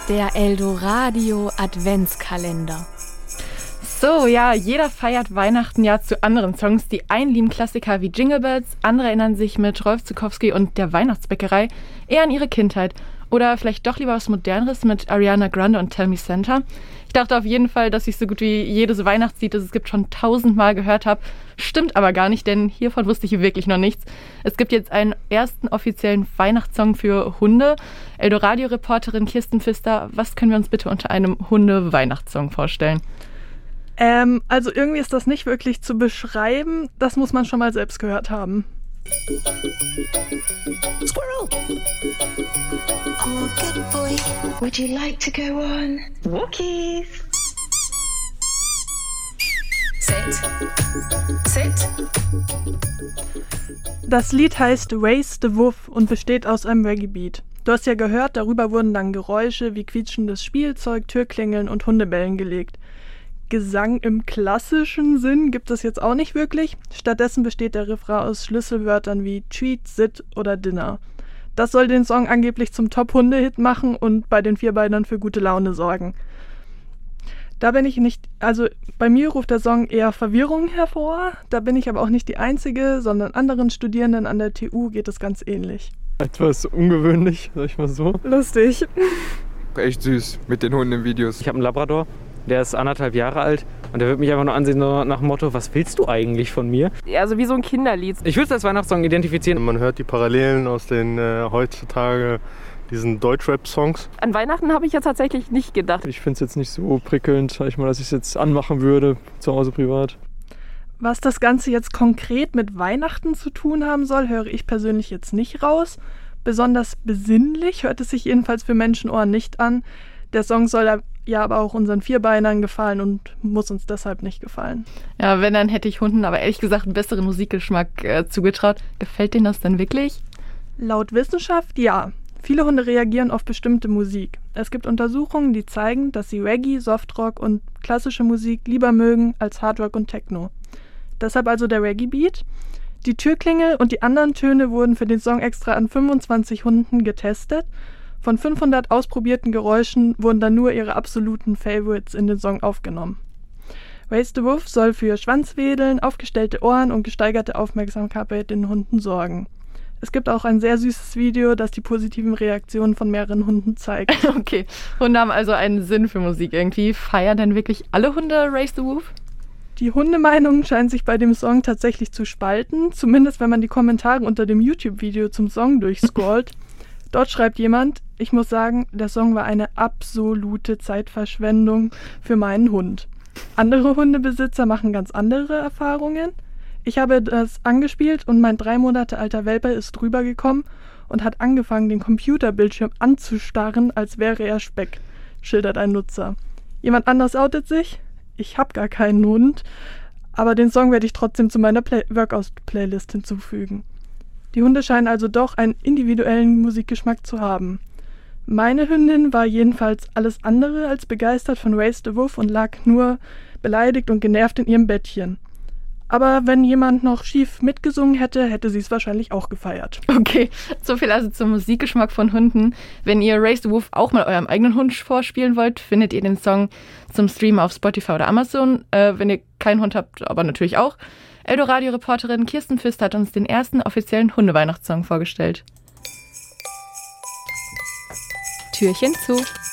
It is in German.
Der Eldoradio Adventskalender. So, ja, jeder feiert Weihnachten ja zu anderen Songs. Die einen lieben Klassiker wie Jingle Bells, andere erinnern sich mit Rolf Zuckowski und der Weihnachtsbäckerei eher an ihre Kindheit. Oder vielleicht doch lieber was Moderneres mit Ariana Grande und Tell Me Santa. Ich dachte auf jeden Fall, dass ich so gut wie jedes Weihnachtslied, das es gibt, schon 1000-mal gehört habe. Stimmt aber gar nicht, denn hiervon wusste ich wirklich noch nichts. Es gibt jetzt einen ersten offiziellen Weihnachtssong für Hunde. Eldoradio-Reporterin Kirsten Pfister, was können wir uns bitte unter einem Hunde-Weihnachtssong vorstellen? Also irgendwie ist das nicht wirklich zu beschreiben. Das muss man schon mal selbst gehört haben. Squirrel! Oh, good boy. Would you like to go on walkies? Sit. Sit. Das Lied heißt Raise the Wolf und besteht aus einem Reggae-Beat. Du hast ja gehört, darüber wurden dann Geräusche wie quietschendes Spielzeug, Türklingeln und Hundebellen gelegt. Gesang im klassischen Sinn gibt es jetzt auch nicht wirklich. Stattdessen besteht der Refrain aus Schlüsselwörtern wie Treat, Sit oder Dinner. Das soll den Song angeblich zum Top-Hunde-Hit machen und bei den Vierbeinern für gute Laune sorgen. Bei mir ruft der Song eher Verwirrung hervor. Da bin ich aber auch nicht die Einzige, sondern anderen Studierenden an der TU geht es ganz ähnlich. Etwas ungewöhnlich, sag ich mal so. Lustig. Echt süß mit den Hunden in Videos. Ich habe einen Labrador, der ist 1,5 Jahre alt und der wird mich einfach nur ansehen so nach dem Motto, was willst du eigentlich von mir? Also wie so ein Kinderlied. Ich würde es als Weihnachtssong identifizieren. Man hört die Parallelen aus den heutzutage diesen Deutschrap-Songs. An Weihnachten habe ich ja tatsächlich nicht gedacht. Ich finde es jetzt nicht so prickelnd, sag ich mal, dass ich es jetzt anmachen würde, zu Hause privat. Was das Ganze jetzt konkret mit Weihnachten zu tun haben soll, höre ich persönlich jetzt nicht raus. Besonders besinnlich hört es sich jedenfalls für Menschenohren nicht an. Der Song soll ja aber auch unseren Vierbeinern gefallen und muss uns deshalb nicht gefallen. Ja, wenn, dann hätte ich Hunden aber ehrlich gesagt einen besseren Musikgeschmack zugetraut. Gefällt denen das denn wirklich? Laut Wissenschaft ja. Viele Hunde reagieren auf bestimmte Musik. Es gibt Untersuchungen, die zeigen, dass sie Reggae, Softrock und klassische Musik lieber mögen als Hardrock und Techno. Deshalb also der Reggae-Beat. Die Türklingel und die anderen Töne wurden für den Song extra an 25 Hunden getestet. Von 500 ausprobierten Geräuschen wurden dann nur ihre absoluten Favorites in den Song aufgenommen. Raise the Wolf soll für Schwanzwedeln, aufgestellte Ohren und gesteigerte Aufmerksamkeit bei den Hunden sorgen. Es gibt auch ein sehr süßes Video, das die positiven Reaktionen von mehreren Hunden zeigt. Okay, Hunde haben also einen Sinn für Musik irgendwie. Feiern denn wirklich alle Hunde Raise the Wolf? Die Hundemeinungen scheinen sich bei dem Song tatsächlich zu spalten, zumindest wenn man die Kommentare unter dem YouTube-Video zum Song durchscrollt. Dort schreibt jemand, ich muss sagen, der Song war eine absolute Zeitverschwendung für meinen Hund. Andere Hundebesitzer machen ganz andere Erfahrungen. Ich habe das angespielt und mein 3 Monate alter Welpe ist drüber gekommen und hat angefangen, den Computerbildschirm anzustarren, als wäre er Speck, schildert ein Nutzer. Jemand anders outet sich, ich habe gar keinen Hund, aber den Song werde ich trotzdem zu meiner Workout-Playlist hinzufügen. Die Hunde scheinen also doch einen individuellen Musikgeschmack zu haben. Meine Hündin war jedenfalls alles andere als begeistert von Raise the Wolf und lag nur beleidigt und genervt in ihrem Bettchen. Aber wenn jemand noch schief mitgesungen hätte, hätte sie es wahrscheinlich auch gefeiert. Okay, so viel also zum Musikgeschmack von Hunden. Wenn ihr Raise the Wolf auch mal eurem eigenen Hund vorspielen wollt, findet ihr den Song zum Streamen auf Spotify oder Amazon. Wenn ihr keinen Hund habt, aber natürlich auch. Eldoradio-Reporterin Kirsten Pfister hat uns den ersten offiziellen Hunde-Weihnachtssong vorgestellt. Türchen zu.